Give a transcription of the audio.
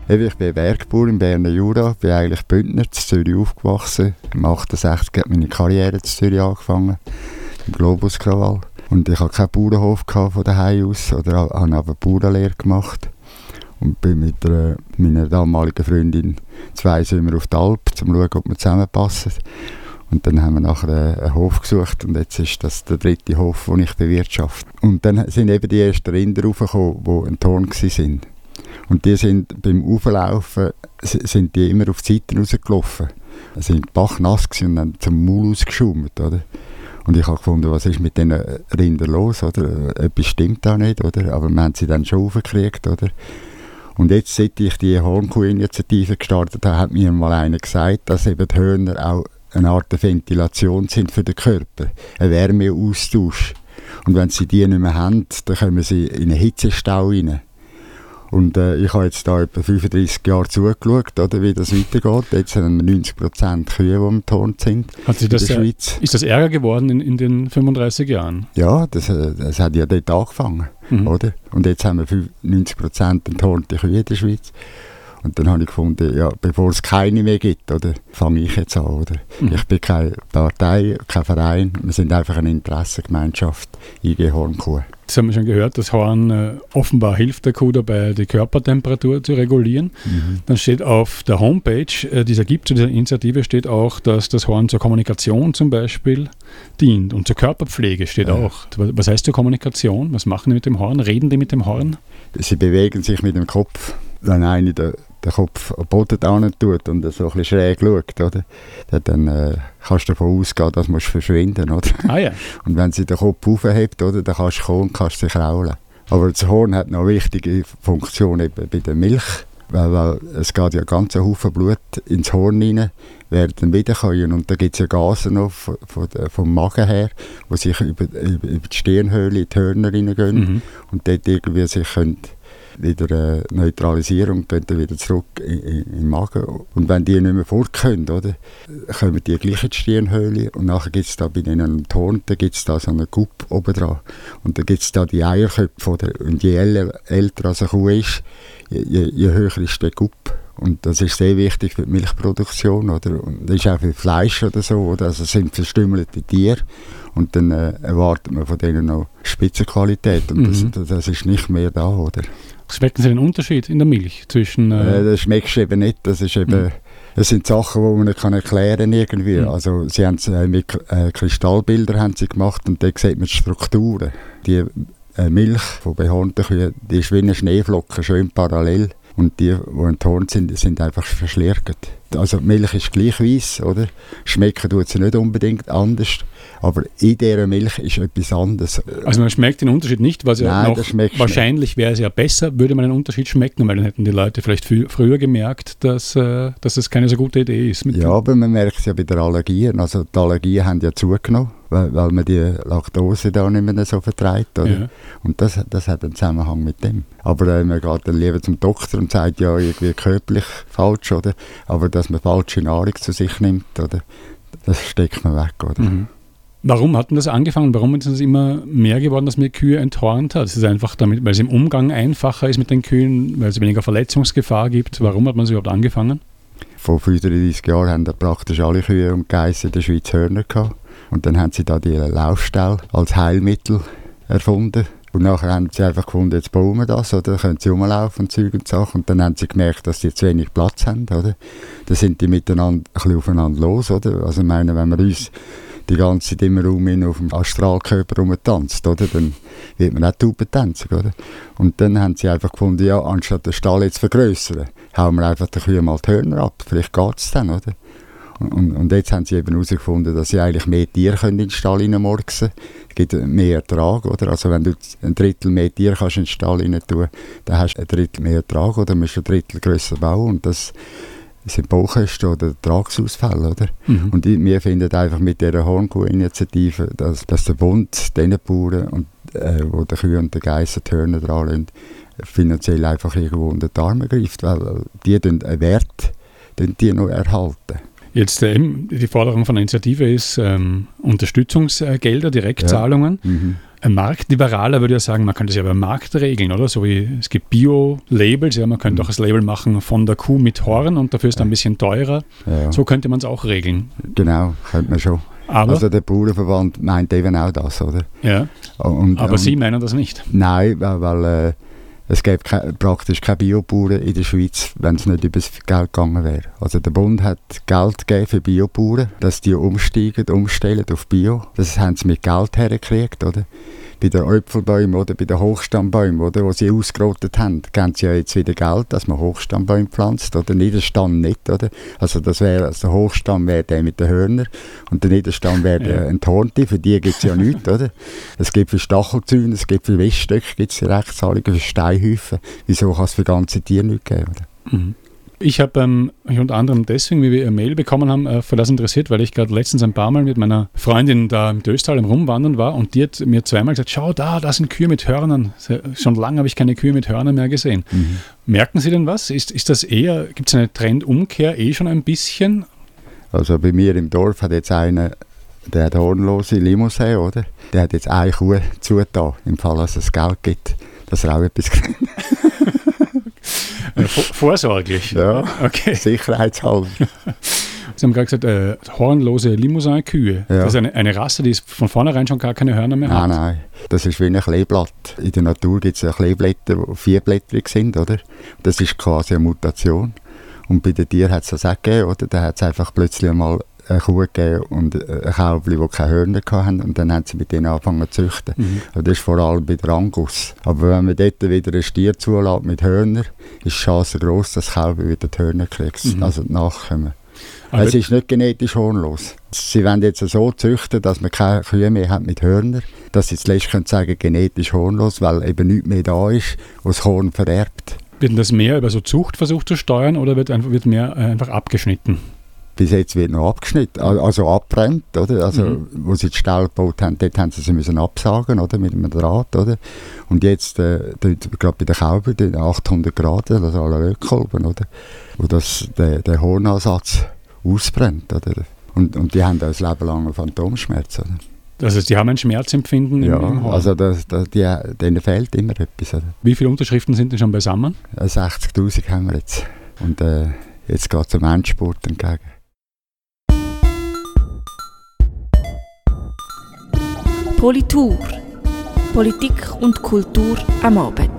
Ich bin Bergbauer im Berner Jura, bin eigentlich Bündner, in Zürich aufgewachsen. Im 68 hat meine Karriere in Zürich angefangen, im Globus-Krawall. Und ich hatte keinen Bauernhof von daheim aus, oder habe aber Bauernlehre gemacht. Und bin mit meiner damaligen Freundin 2 Sommer auf die Alp, um zu schauen, ob wir zusammenpassen. Und dann haben wir nachher einen Hof gesucht und jetzt ist das der 3. Hof, den ich bewirtschafte. Und dann sind eben die ersten Rinder raufgekommen, die ein Torn waren. Und die sind beim Auflaufen sind die immer auf die Seiten rausgelaufen. Sie sind bachnass und dann zum Maul ausgeschaumt, oder? Und ich habe gefunden, was ist mit diesen Rindern los, oder? Etwas stimmt da nicht, oder? Aber wir haben sie dann schon raufgekriegt, oder? Und jetzt, seit ich die Hornkuh-Initiative gestartet habe, hat mir mal einer gesagt, dass eben die Hörner auch eine Art Ventilation sind für den Körper, ein Wärmeaustausch. Und wenn sie die nicht mehr haben, dann kommen sie in einen Hitzestau rein. Und ich habe jetzt da etwa 35 Jahre zugeschaut, oder, wie das weitergeht. Jetzt haben wir 90% Kühe, die im Torn sind in der Schweiz. Ist das ärger geworden in den 35 Jahren? Ja, das hat ja dort angefangen. Oder? Und jetzt haben wir 90% enthornte Kühe in der Schweiz. Und dann habe ich gefunden, ja, bevor es keine mehr gibt, oder, fange ich jetzt an. Oder? Ich bin keine Partei, kein Verein, wir sind einfach eine Interessengemeinschaft, IG Hornkuh. Das haben wir schon gehört, das Horn offenbar hilft der Kuh dabei, die Körpertemperatur zu regulieren. Dann steht auf der Homepage dieser Initiative steht auch, dass das Horn zur Kommunikation zum Beispiel dient und zur Körperpflege steht auch. Was heißt zur Kommunikation? Was machen die mit dem Horn? Reden die mit dem Horn? Sie bewegen sich mit dem Kopf. Wenn einer den Kopf am Boden hin tut und so ein bisschen schräg schaut, oder? Dann kannst du davon ausgehen, dass du verschwinden musst. Ja. Und wenn sie den Kopf aufhebt, oder, dann kannst du kommen und kannst dich kraulen. Aber das Horn hat noch eine wichtige Funktion eben bei der Milch, weil es geht ja ganz ein Haufen Blut ins Horn rein, werden dann wiederkommen. Und da gibt es ja Gase noch vom Magen her, die sich über die Stirnhöhle in die Hörner reingehen und dort irgendwie sich wieder neutralisieren und gehen dann wieder zurück in den Magen. Und wenn die nicht mehr fort können, oder, kommen die gleich in die Stirnhöhle und nachher gibt es da bei ihnen Torn, da gibt es da so einen Gupp oben dran. Und dann gibt es da die Eierköpfe, oder? Und je älter eine Kuh ist, je höher ist der Gupp. Und das ist sehr wichtig für die Milchproduktion, oder? Und das ist auch für Fleisch oder so, oder? Also es sind verstümmelte Tiere und dann erwartet man von denen noch Spitzenqualität und das ist nicht mehr da, oder? Schmecken Sie den Unterschied in der Milch zwischen... Das schmeckst du eben nicht, das ist eben... Das sind Sachen, die man nicht erklären kann irgendwie. Also sie haben mit Kristallbilder haben sie gemacht und da sieht man die Strukturen. Die Milch von behornten Kühen, die ist wie eine Schneeflocke, schön parallel. Und die enthornt sind, sind einfach verschlirrt. Also die Milch ist gleich weiss, oder? Schmecken tut sie nicht unbedingt anders. Aber in dieser Milch ist etwas anderes. Also man schmeckt den Unterschied nicht, was ja Nein, noch wahrscheinlich wäre es ja besser, würde man einen Unterschied schmecken, weil dann hätten die Leute vielleicht früher gemerkt, dass es keine so gute Idee ist. Ja, aber man merkt es ja bei den Allergien. Also die Allergien haben ja zugenommen, weil man die Laktose da nicht mehr so verträgt. Oder? Ja. Und das hat einen Zusammenhang mit dem. Aber man geht dann lieber zum Doktor und sagt, ja, irgendwie körperlich falsch, oder? Aber dass man falsche Nahrung zu sich nimmt, oder? Das steckt man weg, oder? Warum hat denn das angefangen? Warum ist es immer mehr geworden, dass man Kühe enthornt hat? Es ist einfach damit, weil es im Umgang einfacher ist mit den Kühen, weil es weniger Verletzungsgefahr gibt. Warum hat man es überhaupt angefangen? Vor 35 Jahren haben da praktisch alle Kühe und Geissen in der Schweiz Hörner gehabt. Und dann haben sie da die Laufstelle als Heilmittel erfunden. Und nachher haben sie einfach gefunden, jetzt bauen wir das, oder? Können sie rumlaufen und Zeug und Sachen. Und dann haben sie gemerkt, dass sie zu wenig Platz haben, oder? Dann sind die miteinander ein bisschen aufeinander los, oder? Also ich meine, wenn wir uns die ganze Zeit immer auf dem Astralkörper rumtanzt, oder? Dann wird man auch Tauben tanzen, oder? Und dann haben sie einfach gefunden, ja, anstatt den Stall jetzt zu vergrössern, hauen wir einfach den Kühen mal die Hörner ab. Vielleicht geht es dann, oder? Und jetzt haben sie eben herausgefunden, dass sie eigentlich mehr Tiere in den Stall reinmurksen können. Es gibt mehr Ertrag, oder? Also wenn du ein Drittel mehr Tiere kannst in den Stall rein tun, dann hast du ein Drittel mehr Ertrag, oder? Dann musst du ein Drittel grösser bauen. Und das sind Baukosten oder Ertragsausfälle, oder? Und wir finden einfach mit dieser Hornkuh-Initiative, dass der Bund den Bauern, die die Kühe und die Geissen die Hörner dran lassen, finanziell einfach irgendwo unter die Arme greift, weil die einen Wert die noch erhalten. Jetzt die Forderung von der Initiative ist Unterstützungsgelder, Direktzahlungen. Ein Marktliberaler würde ja sagen, man könnte es ja beim Markt regeln, oder? So wie es gibt Bio-Labels, ja, man könnte auch das Label machen von der Kuh mit Horn und dafür ist es ein bisschen teurer. Ja. So könnte man es auch regeln. Genau, könnte man schon. Also der Bauernverband meint eben auch das, oder? Ja, aber Sie meinen das nicht? Nein, weil es gäbe praktisch keine Biobauern in der Schweiz, wenn es nicht über das Geld gegangen wäre. Also der Bund hat Geld gegeben für Biobauern, dass die umstellen auf Bio. Das haben sie mit Geld hergekriegt, oder? Bei den Äpfelbäumen oder bei den Hochstammbäumen, oder, wo sie ausgerottet haben, geben sie ja jetzt wieder Geld, dass man Hochstammbäume pflanzt, oder? Niederstamm nicht, oder? Also der Hochstamm wäre der mit den Hörnern und der Niederstamm wäre der Enthornte, für die gibt es ja nichts, oder? Es gibt für Stachelzäune, es gibt für Weststöcke, gibt es Rechtszahlungen, für Steinhäufen. Wieso kann es für ganze Tiere nicht geben, oder? Mhm. Ich habe unter anderem deswegen, wie wir eine Mail bekommen haben, für das interessiert, weil ich gerade letztens ein paar Mal mit meiner Freundin da im Döstal im Rumwandern war und die hat mir zweimal gesagt, schau da sind Kühe mit Hörnern. Schon lange habe ich keine Kühe mit Hörnern mehr gesehen. Mhm. Merken Sie denn was? Ist das eher, gibt es eine Trendumkehr schon ein bisschen? Also bei mir im Dorf hat jetzt einer, der hat hornlose Limousin, oder? Der hat jetzt eine Kuh zugetan, im Fall, dass es Geld gibt, dass er auch etwas kriegt. Vorsorglich? Ja, okay. Sicherheitshalber. Sie haben gerade gesagt, hornlose Limousin-Kühe. Ja. Das ist eine Rasse, die von vornherein schon gar keine Hörner mehr hat? Nein. Das ist wie ein Kleeblatt. In der Natur gibt es ja Kleeblätter, die vierblättrig sind, oder? Das ist quasi eine Mutation. Und bei den Tieren hat es das auch gegeben, oder? Da hat es einfach plötzlich mal eine Kuh gegeben und ein Kälbchen, die keine Hörner hatten, und dann haben sie mit denen angefangen zu züchten. Mhm. Das ist vor allem bei der Angus. Aber wenn man dort wieder einen Stier zulässt mit Hörnern, ist die Chance gross, dass das Kälbchen wieder die Hörner kriegt, also die Nachkommen. Es ist nicht genetisch hornlos. Sie wollen jetzt so züchten, dass man keine Kühe mehr hat mit Hörnern, dass sie zuletzt sagen, genetisch hornlos, weil eben nichts mehr da ist, was das Horn vererbt. Wird das mehr über so Zucht versucht zu steuern oder wird mehr einfach abgeschnitten? Bis jetzt wird noch abgeschnitten, also abbrennt, oder? Also, wo sie die Ställe gebaut haben, dort haben sie sie müssen absagen, oder? Mit einem Draht, oder? Und jetzt, gerade bei den Kälbern, den 800 Grad, also alle Ölkolben, oder? Wo der Hornansatz ausbrennt, oder? Und die haben das Leben lang einen Phantomschmerz, oder? Das heißt, die haben ein Schmerzempfinden im Horn? Ja, also denen fehlt immer etwas, oder? Wie viele Unterschriften sind denn schon beisammen? 60'000 haben wir jetzt. Und jetzt geht es zum Endspurt entgegen. Politur. Politik und Kultur am Abend.